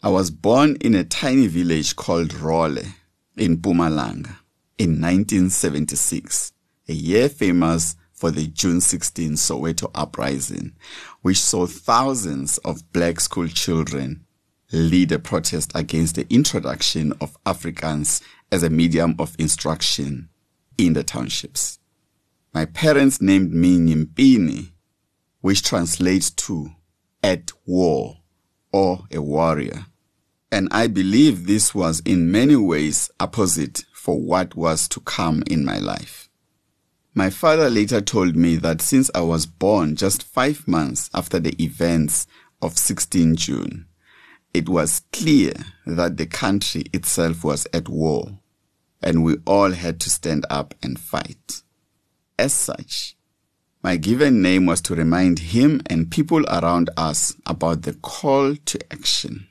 I was born in a tiny village called Role in Mpumalanga in 1976, a year famous for the June 16 Soweto uprising, which saw thousands of black school children lead a protest against the introduction of Afrikaans as a medium of instruction in the townships. My parents named me Nyimpini, which translates to at war or a warrior. And I believe this was in many ways opposite for what was to come in my life. My father later told me that since I was born just 5 months after the events of 16 June, it was clear that the country itself was at war, and we all had to stand up and fight. As such, my given name was to remind him and people around us about the call to action.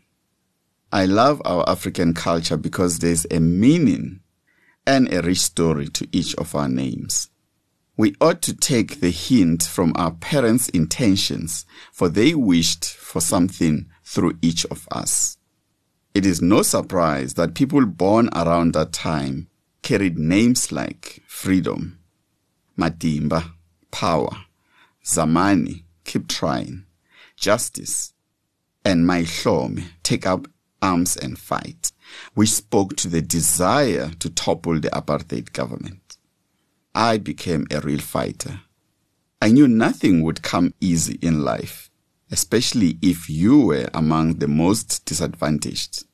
I love our African culture because there's a meaning and a rich story to each of our names. We ought to take the hint from our parents' intentions, for they wished for something through each of us. It is no surprise that people born around that time carried names like freedom, Matimba, power, Zamani, keep trying, justice, and Maihlome, take up arms and fight, which spoke to the desire to topple the apartheid government. I became a real fighter. I knew nothing would come easy in life, especially if you were among the most disadvantaged.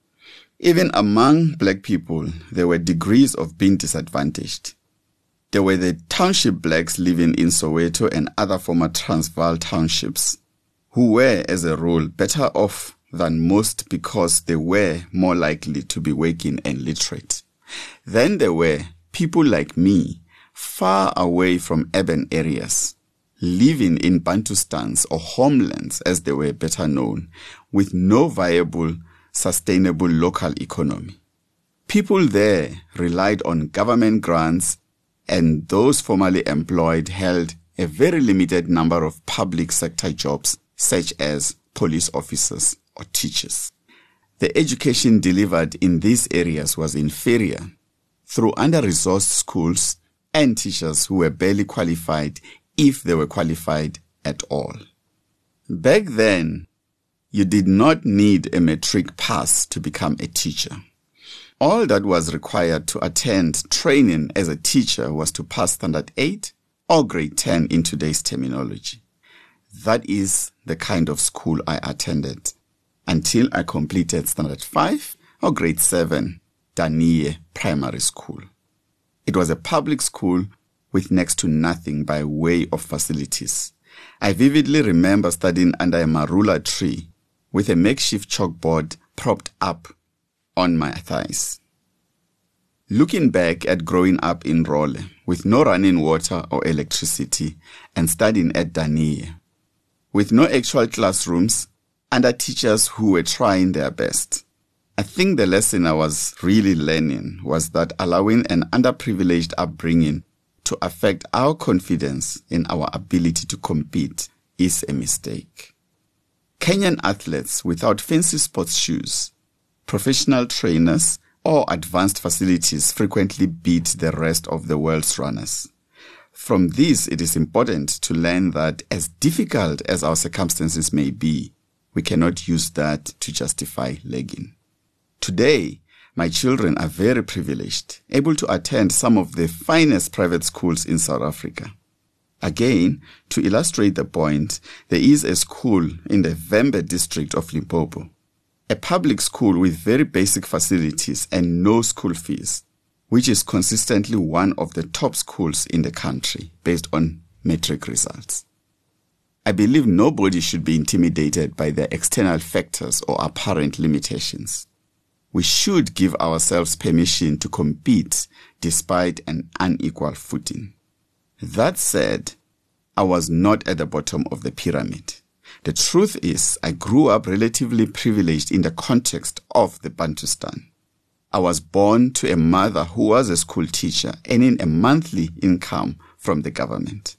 Even among black people, there were degrees of being disadvantaged. There were the township blacks living in Soweto and other former Transvaal townships, who were, as a rule, better off than most because they were more likely to be working and literate. Then there were people like me, far away from urban areas, living in Bantustans or homelands as they were better known, with no viable, sustainable local economy. People there relied on government grants, and those formerly employed held a very limited number of public sector jobs such as police officers or teachers. The education delivered in these areas was inferior through under-resourced schools and teachers who were barely qualified, if they were qualified at all. Back then, you did not need a matric pass to become a teacher. All that was required to attend training as a teacher was to pass Standard 8 or Grade 10 in today's terminology. That is the kind of school I attended until I completed Standard 5 or Grade 7, Daniye Primary School. It was a public school with next to nothing by way of facilities. I vividly remember studying under a marula tree with a makeshift chalkboard propped up on my thighs. Looking back at growing up in Role with no running water or electricity and studying at Daniye, with no actual classrooms, under teachers who were trying their best, I think the lesson I was really learning was that allowing an underprivileged upbringing to affect our confidence in our ability to compete is a mistake. Kenyan athletes without fancy sports shoes, professional trainers, or advanced facilities frequently beat the rest of the world's runners. From this, it is important to learn that as difficult as our circumstances may be, we cannot use that to justify lagging. Today, my children are very privileged, able to attend some of the finest private schools in South Africa. Again, to illustrate the point, there is a school in the Vembe district of Limpopo, a public school with very basic facilities and no school fees, which is consistently one of the top schools in the country based on matric results. I believe nobody should be intimidated by the external factors or apparent limitations. We should give ourselves permission to compete despite an unequal footing. That said, I was not at the bottom of the pyramid. The truth is, I grew up relatively privileged in the context of the Bantustan. I was born to a mother who was a school teacher, earning a monthly income from the government.